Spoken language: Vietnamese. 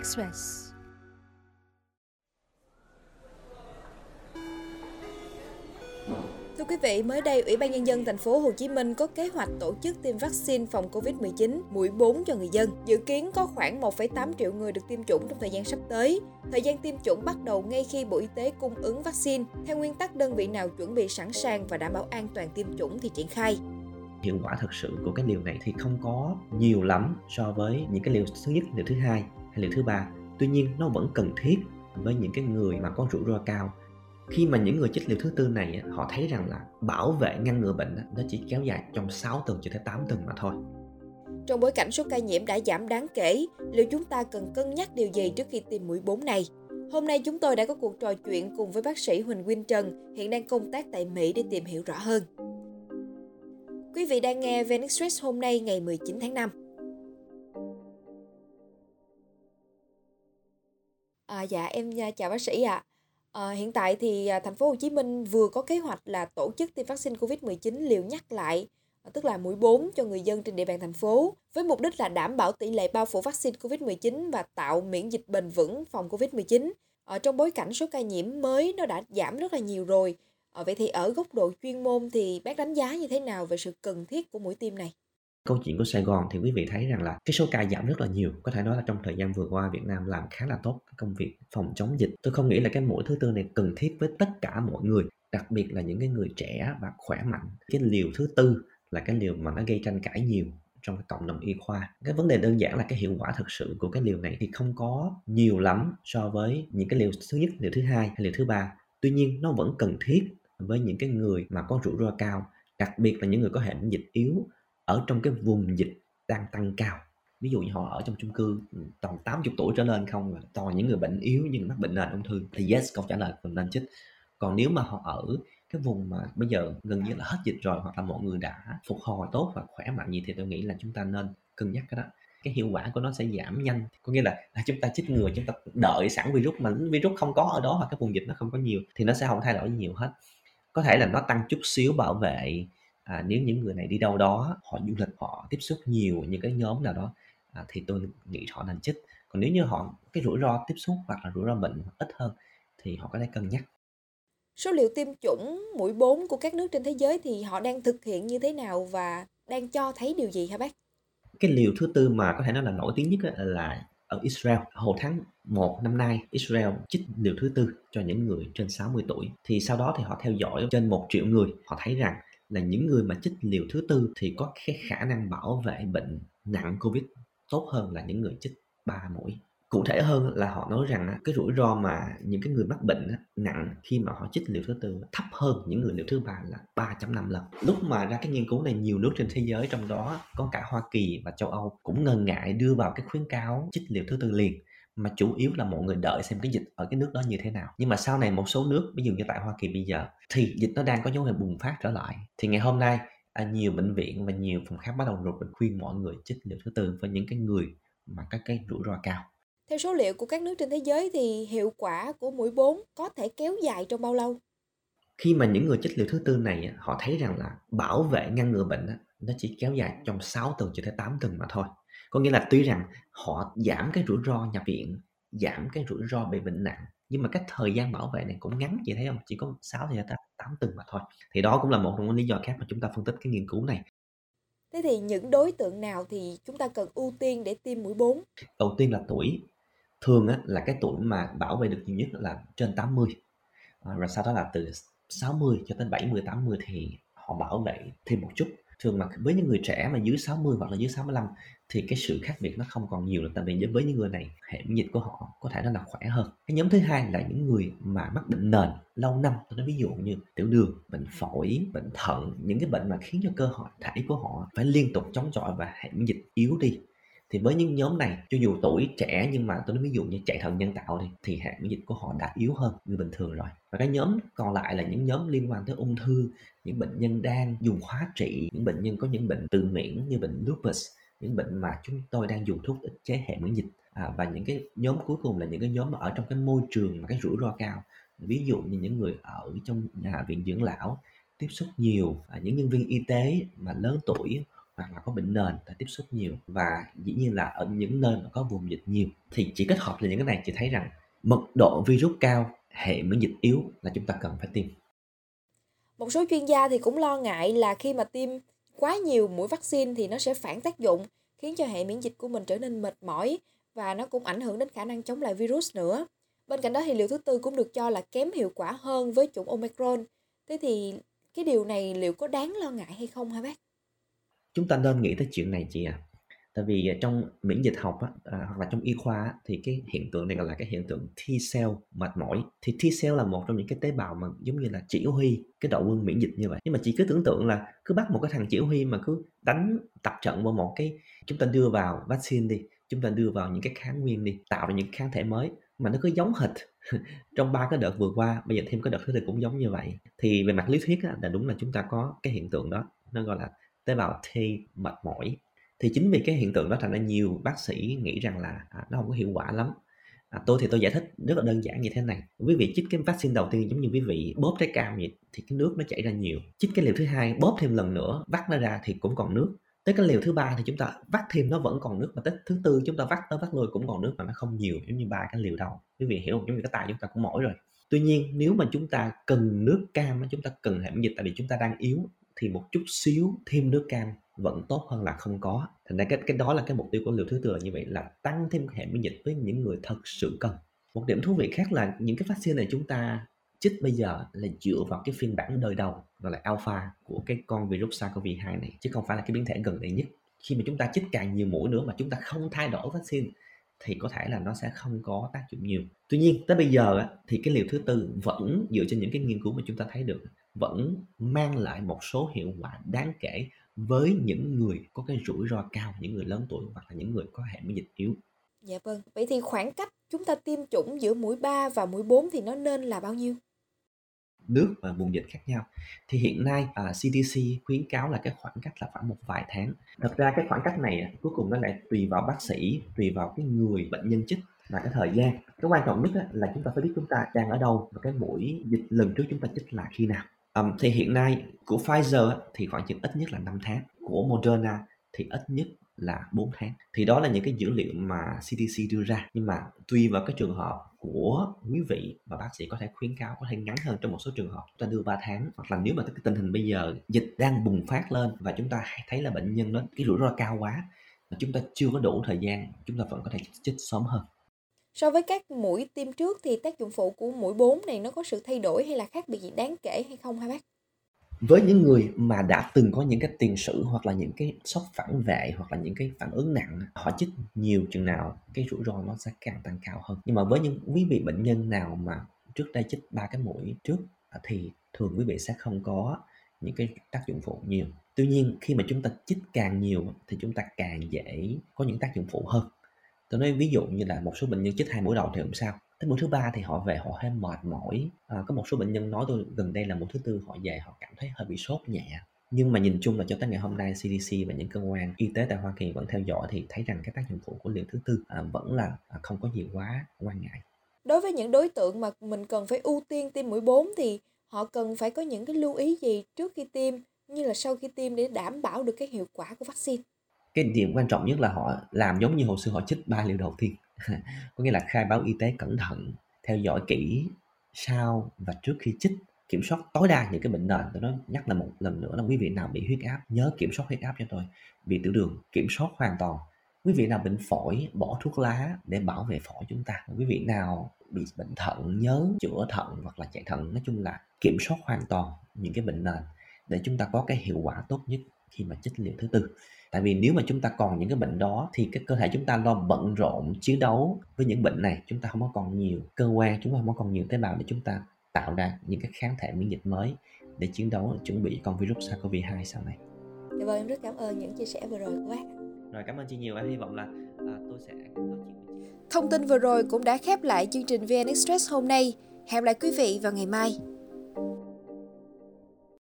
Express. Thưa quý vị, mới đây Ủy ban Nhân dân thành phố Hồ Chí Minh có kế hoạch tổ chức tiêm vaccine phòng Covid-19 mũi 4 cho người dân. Dự kiến có khoảng 1,8 triệu người được tiêm chủng trong thời gian sắp tới. Thời gian tiêm chủng bắt đầu ngay khi Bộ Y tế cung ứng vaccine. Theo nguyên tắc, đơn vị nào chuẩn bị sẵn sàng và đảm bảo an toàn tiêm chủng thì triển khai. Hiệu quả thực sự của cái liều này thì không có nhiều lắm so với những cái liều thứ nhất, liều thứ hai hay liều thứ ba. Tuy nhiên nó vẫn cần thiết với những cái người mà có rủi ro cao. Khi mà những người chích liều thứ tư này họ thấy rằng là bảo vệ ngăn ngừa bệnh nó chỉ kéo dài trong 6 tuần cho tới 8 tuần mà thôi. Trong bối cảnh số ca nhiễm đã giảm đáng kể, liệu chúng ta cần cân nhắc điều gì trước khi tiêm mũi 4 này? Hôm nay chúng tôi đã có cuộc trò chuyện cùng với bác sĩ Huỳnh Quynh Trần, hiện đang công tác tại Mỹ để tìm hiểu rõ hơn. Quý vị đang nghe VN Express hôm nay ngày 19 tháng 5. Dạ em chào bác sĩ ạ. Hiện tại thì thành phố Hồ Chí Minh vừa có kế hoạch là tổ chức tiêm vaccine Covid-19 liều nhắc lại, tức là mũi 4 cho người dân trên địa bàn thành phố, với mục đích là đảm bảo tỷ lệ bao phủ vaccine Covid-19 và tạo miễn dịch bền vững phòng Covid-19. Trong bối cảnh số ca nhiễm mới nó đã giảm rất là nhiều rồi. Vậy thì ở góc độ chuyên môn thì bác đánh giá như thế nào về sự cần thiết của mũi tiêm này? Câu chuyện của Sài Gòn thì quý vị thấy rằng là cái số ca giảm rất là nhiều. Có thể nói là trong thời gian vừa qua Việt Nam làm khá là tốt cái công việc phòng chống dịch. Tôi không nghĩ là cái mũi thứ tư này cần thiết với tất cả mọi người, đặc biệt là những cái người trẻ và khỏe mạnh. Cái liều thứ tư là cái liều mà nó gây tranh cãi nhiều trong cái cộng đồng y khoa. Cái vấn đề đơn giản là cái hiệu quả thực sự của cái liều này thì không có nhiều lắm so với những cái liều thứ nhất, liều thứ hai hay liều thứ ba. Tuy nhiên nó vẫn cần thiết với những cái người mà có rủi ro cao, đặc biệt là những người có hệ miễn dịch yếu ở trong cái vùng dịch đang tăng cao. Ví dụ như họ ở trong chung cư toàn 80 tuổi trở lên không, toàn những người bệnh yếu, những người mắc bệnh nền ung thư thì yes, câu trả lời mình nên chích. Còn nếu mà họ ở cái vùng mà bây giờ gần như là hết dịch rồi, hoặc là mọi người đã phục hồi tốt và khỏe mạnh gì, thì tôi nghĩ là chúng ta nên cân nhắc cái đó. Cái hiệu quả của nó sẽ giảm nhanh, có nghĩa là chúng ta chích ngừa, chúng ta đợi sẵn virus, mà virus không có ở đó hoặc cái vùng dịch nó không có nhiều thì nó sẽ không thay đổi nhiều hết. Có thể là nó tăng chút xíu bảo vệ nếu những người này đi đâu đó, họ du lịch, họ tiếp xúc nhiều những cái nhóm nào đó, thì tôi nghĩ họ nên chích. Còn nếu như họ cái rủi ro tiếp xúc hoặc là rủi ro bệnh ít hơn thì họ có thể cân nhắc. Số liệu tiêm chủng mũi 4 của các nước trên thế giới thì họ đang thực hiện như thế nào và đang cho thấy điều gì hả bác? Cái liều thứ tư mà có thể nói là nổi tiếng nhất là ở Israel. Hồi tháng 1 năm nay, Israel chích liều thứ tư cho những người trên 60 tuổi. Thì sau đó thì họ theo dõi trên 1 triệu người. Họ thấy rằng là những người mà chích liều thứ tư thì có cái khả năng bảo vệ bệnh nặng Covid tốt hơn là những người chích 3 mũi. Cụ thể hơn là họ nói rằng cái rủi ro mà những cái người mắc bệnh nặng khi mà họ chích liều thứ tư thấp hơn những người liều thứ ba là 3.5 lần. Lúc mà ra cái nghiên cứu này, nhiều nước trên thế giới, trong đó có cả Hoa Kỳ và châu Âu, cũng ngần ngại đưa vào cái khuyến cáo chích liều thứ tư liền, mà chủ yếu là mọi người đợi xem cái dịch ở cái nước đó như thế nào. Nhưng mà sau này một số nước, ví dụ như tại Hoa Kỳ bây giờ, thì dịch nó đang có dấu hiệu bùng phát trở lại. Thì ngày hôm nay nhiều bệnh viện và nhiều phòng khám bắt đầu rục rịch khuyên mọi người chích liều thứ tư với những cái người mà cái rủi ro cao. Theo số liệu của các nước trên thế giới thì hiệu quả của mũi 4 có thể kéo dài trong bao lâu? Khi mà những người chích liều thứ tư này họ thấy rằng là bảo vệ ngăn ngừa bệnh nó chỉ kéo dài trong 6 tuần cho tới 8 tuần mà thôi. Có nghĩa là tuy rằng họ giảm cái rủi ro nhập viện, giảm cái rủi ro bị bệnh nặng, nhưng mà cái thời gian bảo vệ này cũng ngắn, chị thấy không? Chỉ có 6 cho tới 8 tuần mà thôi. Thì đó cũng là một trong những lý do khác mà chúng ta phân tích cái nghiên cứu này. Thế thì những đối tượng nào thì chúng ta cần ưu tiên để tiêm mũi 4? Đầu tiên là tuổi. Thường là cái tuổi mà bảo vệ được nhiều nhất là trên 80. Rồi sau đó là từ 60 cho tới 70, 80 thì họ bảo vệ thêm một chút. Thường mà với những người trẻ mà dưới 60 hoặc là dưới 65 thì cái sự khác biệt nó không còn nhiều nữa, tại vì với những người này hệ miễn dịch của họ có thể nó là khỏe hơn. Cái nhóm thứ hai là những người mà mắc bệnh nền lâu năm, tôi nói ví dụ như tiểu đường, bệnh phổi, bệnh thận, những cái bệnh mà khiến cho cơ thể của họ phải liên tục chống chọi và hệ miễn dịch yếu đi. Thì với những nhóm này, cho dù tuổi trẻ nhưng mà tôi nói ví dụ như chạy thận nhân tạo thì hệ miễn dịch của họ đã yếu hơn người bình thường rồi. Và cái nhóm còn lại là những nhóm liên quan tới ung thư, những bệnh nhân đang dùng hóa trị, những bệnh nhân có những bệnh tự miễn như bệnh lupus, những bệnh mà chúng tôi đang dùng thuốc ức chế hệ miễn dịch. Và những cái nhóm cuối cùng là những cái nhóm mà ở trong cái môi trường mà cái rủi ro cao, ví dụ như những người ở trong viện dưỡng lão, tiếp xúc nhiều, những nhân viên y tế mà lớn tuổi, hoặc là có bệnh nền đã tiếp xúc nhiều, và dĩ nhiên là ở những nơi mà có vùng dịch nhiều. Thì chỉ kết hợp là những cái này, chị thấy rằng mật độ virus cao, hệ miễn dịch yếu là chúng ta cần phải tiêm. Một số chuyên gia thì cũng lo ngại là khi mà tiêm quá nhiều mũi vaccine thì nó sẽ phản tác dụng, khiến cho hệ miễn dịch của mình trở nên mệt mỏi và nó cũng ảnh hưởng đến khả năng chống lại virus nữa. Bên cạnh đó thì liều thứ tư cũng được cho là kém hiệu quả hơn với chủng Omicron. Thế thì cái điều này liệu có đáng lo ngại hay không hả bác? Chúng ta nên nghĩ tới chuyện này chị ạ. Tại vì trong miễn dịch học á, hoặc là trong y khoa á, thì cái hiện tượng này gọi là cái hiện tượng T-cell mệt mỏi. Thì T-cell là một trong những cái tế bào mà giống như là chỉ huy cái đội quân miễn dịch như vậy. Nhưng mà chị cứ tưởng tượng là cứ bắt một cái thằng chỉ huy mà cứ đánh tập trận vào một cái, chúng ta đưa vào vaccine đi, chúng ta đưa vào những cái kháng nguyên đi, tạo ra những kháng thể mới mà nó cứ giống hệt trong 3 cái đợt vừa qua, bây giờ thêm cái đợt thứ tư cũng giống như vậy. Thì về mặt lý thuyết á, là đúng là chúng ta có cái hiện tượng đó, nó gọi là tế bào T mệt mỏi. Thì chính vì cái hiện tượng đó thành ra nhiều bác sĩ nghĩ rằng là nó không có hiệu quả lắm. Tôi thì tôi giải thích rất là đơn giản như thế này. Quý vị chích cái vaccine đầu tiên giống như quý vị bóp trái cam vậy, thì cái nước nó chảy ra nhiều. Chích cái liều thứ hai bóp thêm lần nữa, vắt nó ra thì cũng còn nước. Tới cái liều thứ ba thì chúng ta vắt thêm nó vẫn còn nước, mà tới thứ tư chúng ta vắt tới vắt lui cũng còn nước, mà nó không nhiều giống như 3 cái liều đầu. Quý vị hiểu không? Giống như cái tay chúng ta cũng mỏi rồi. Tuy nhiên nếu mà chúng ta cần nước cam, chúng ta cần hệ miễn dịch tại vì chúng ta đang yếu, thì một chút xíu thêm nước cam vẫn tốt hơn là không có. Thành ra cái đó là cái mục tiêu của liều thứ tư là như vậy, là tăng thêm hệ miễn dịch với những người thật sự cần. Một điểm thú vị khác là những cái vaccine này chúng ta chích bây giờ là dựa vào cái phiên bản đời đầu gọi là alpha của cái con virus SARS-CoV-2 này, chứ không phải là cái biến thể gần đây nhất. Khi mà chúng ta chích càng nhiều mũi nữa mà chúng ta không thay đổi vaccine thì có thể là nó sẽ không có tác dụng nhiều. Tuy nhiên tới bây giờ thì cái liều thứ tư vẫn dựa trên những cái nghiên cứu mà chúng ta thấy được vẫn mang lại một số hiệu quả đáng kể với những người có cái rủi ro cao, những người lớn tuổi hoặc là những người có hệ miễn dịch yếu. Dạ vâng. Vậy thì khoảng cách chúng ta tiêm chủng giữa mũi 3 và mũi 4 thì nó nên là bao nhiêu? Nước và vùng dịch khác nhau. Thì hiện nay CDC khuyến cáo là cái khoảng cách là khoảng một vài tháng. Thật ra cái khoảng cách này cuối cùng nó lại tùy vào bác sĩ, tùy vào cái người bệnh nhân chích và cái thời gian. Cái quan trọng nhất là chúng ta phải biết chúng ta đang ở đâu và cái mũi dịch lần trước chúng ta chích là khi nào. Thì hiện nay của Pfizer thì khoảng chừng ít nhất là 5 tháng, của Moderna thì ít nhất là 4 tháng. Thì đó là những cái dữ liệu mà CDC đưa ra. Nhưng mà tùy vào cái trường hợp của quý vị và bác sĩ có thể khuyến cáo có thể ngắn hơn. Trong một số trường hợp chúng ta đưa 3 tháng, hoặc là nếu mà cái tình hình bây giờ dịch đang bùng phát lên và chúng ta thấy là bệnh nhân nó cái rủi ro cao quá mà chúng ta chưa có đủ thời gian, chúng ta vẫn có thể chích sớm hơn. So với các mũi tiêm trước thì tác dụng phụ của mũi 4 này nó có sự thay đổi hay là khác biệt gì đáng kể hay không hả bác? Với những người mà đã từng có những cái tiền sử hoặc là những cái sốc phản vệ hoặc là những cái phản ứng nặng, họ chích nhiều chừng nào cái rủi ro nó sẽ càng tăng cao hơn. Nhưng mà với những quý vị bệnh nhân nào mà trước đây chích 3 cái mũi trước thì thường quý vị sẽ không có những cái tác dụng phụ nhiều. Tuy nhiên khi mà chúng ta chích càng nhiều thì chúng ta càng dễ có những tác dụng phụ hơn. Tôi nói ví dụ như là một số bệnh nhân chích 2 mũi đầu thì không sao, tới mũi thứ ba thì họ về họ hơi mệt mỏi. Có một số bệnh nhân nói tôi gần đây là mũi thứ tư họ về họ cảm thấy hơi bị sốt nhẹ. Nhưng mà nhìn chung là cho tới ngày hôm nay CDC và những cơ quan y tế tại Hoa Kỳ vẫn theo dõi thì thấy rằng cái tác dụng phụ của liều thứ tư vẫn là không có gì quá quan ngại. Đối với những đối tượng mà mình cần phải ưu tiên tiêm mũi 4 thì họ cần phải có những cái lưu ý gì trước khi tiêm như là sau khi tiêm để đảm bảo được cái hiệu quả của vaccine? Cái điểm quan trọng nhất là họ làm giống như hồi xưa họ chích 3 liều đầu tiên. Có nghĩa là khai báo y tế cẩn thận, theo dõi kỹ sau và trước khi chích, kiểm soát tối đa những cái bệnh nền. Tôi nói nhắc là một lần nữa là quý vị nào bị huyết áp nhớ kiểm soát huyết áp cho tôi, bị tiểu đường kiểm soát hoàn toàn. Quý vị nào bệnh phổi bỏ thuốc lá để bảo vệ phổi chúng ta. Quý vị nào bị bệnh thận nhớ chữa thận hoặc là chạy thận, nói chung là kiểm soát hoàn toàn những cái bệnh nền để chúng ta có cái hiệu quả tốt nhất khi mà chích liều thứ tư. Tại vì nếu mà chúng ta còn những cái bệnh đó thì cái cơ thể chúng ta lo bận rộn chiến đấu với những bệnh này, chúng ta không có còn nhiều cơ quan, chúng ta không có còn nhiều tế bào để chúng ta tạo ra những cái kháng thể miễn dịch mới để chiến đấu, chuẩn bị con virus SARS-CoV-2 sau này. Dạ vâng, em rất cảm ơn những chia sẻ vừa rồi của bác. Rồi, cảm ơn chị nhiều. Em hy vọng là tôi sẽ nói chuyện với chị. Thông tin vừa rồi cũng đã khép lại chương trình VN Express hôm nay. Hẹn gặp lại quý vị vào ngày mai.